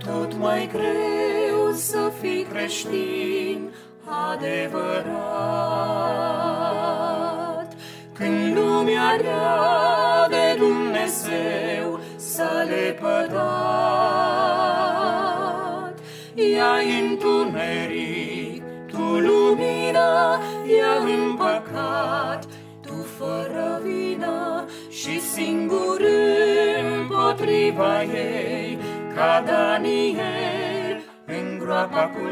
tot mai greu să fii creștin adevărat, când lumea rea de Dumnezeu s-a lepădat. Ea-i întuneric, tu lumină, ea în păcat, tu fără vină și singur împotriva ei, ca Daniel în groapa cu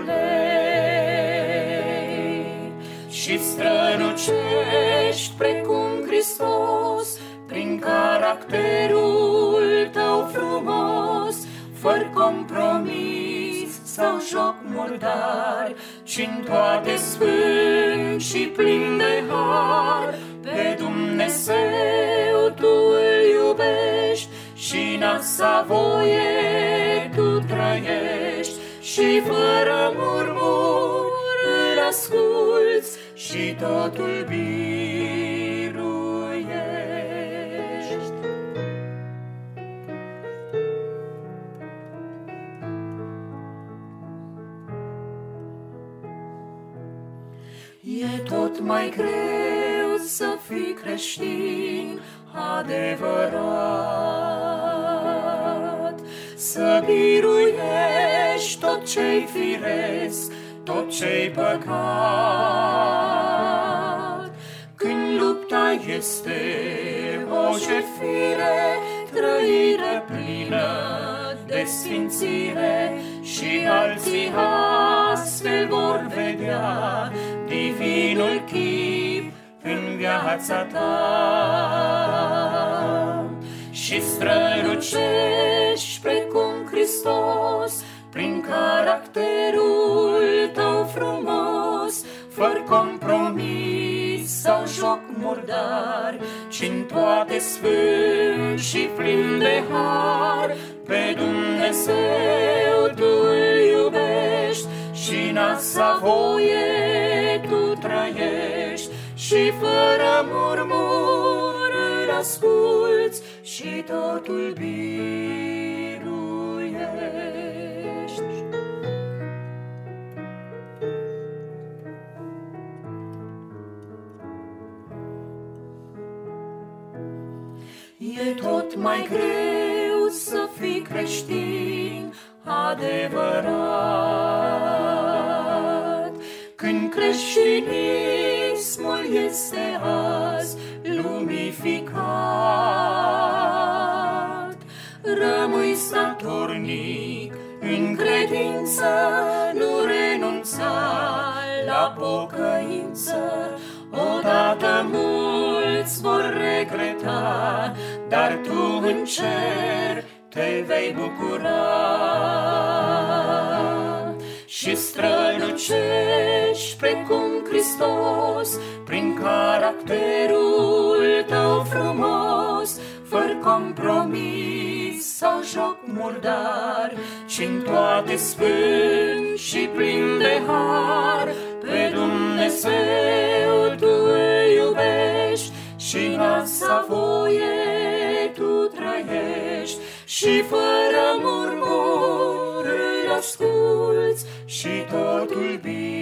lei. Și strălucești precum Hristos prin caracterul tău frumos, fără compromis sau joc murdar, ci-n toate sfânt și plin de har. Pe Dumnezeu tu îl iubești și n-a sa voie tu trăiești, și fără murmur îl asculți și totul biruiești. E tot mai greu să fii creștin adevărat, să biruiești tot ce-i firesc, tot ce-i păcat. Când lupta este o jertfire, trăire plină de sfințire, și alții astfel vor vedea divinul chip în viața ta. Și strălucești precum Hristos prin caracterul tău frumos, fără compromis sau joc murdar, ci-n toate sfânt și plin de har. Pe Dumnezeu tu îl iubești și n-a sa voie tu trăiești, și fără murmur îl asculți și totul biruiești. E tot mai greu să fii creștin adevărat, când creștinismul este azi lumificat. Rămâi statornic în credință, nu renunța la pocăință. Odată mulți vor regreta, dar tu în cer te vei bucura. Și strălucești precum Hristos prin caracterul tău frumos, fără compromis sau joc murdar, ci-n toate sfânt și plin de har. Pe Dumnezeu tu îl iubești și n-a sa voie tu trăiești, și fără murmur îl asculți și totul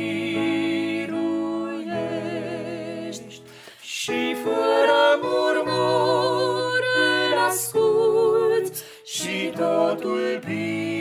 biruiești. Și fără murmur îl asculți și totul biruiești.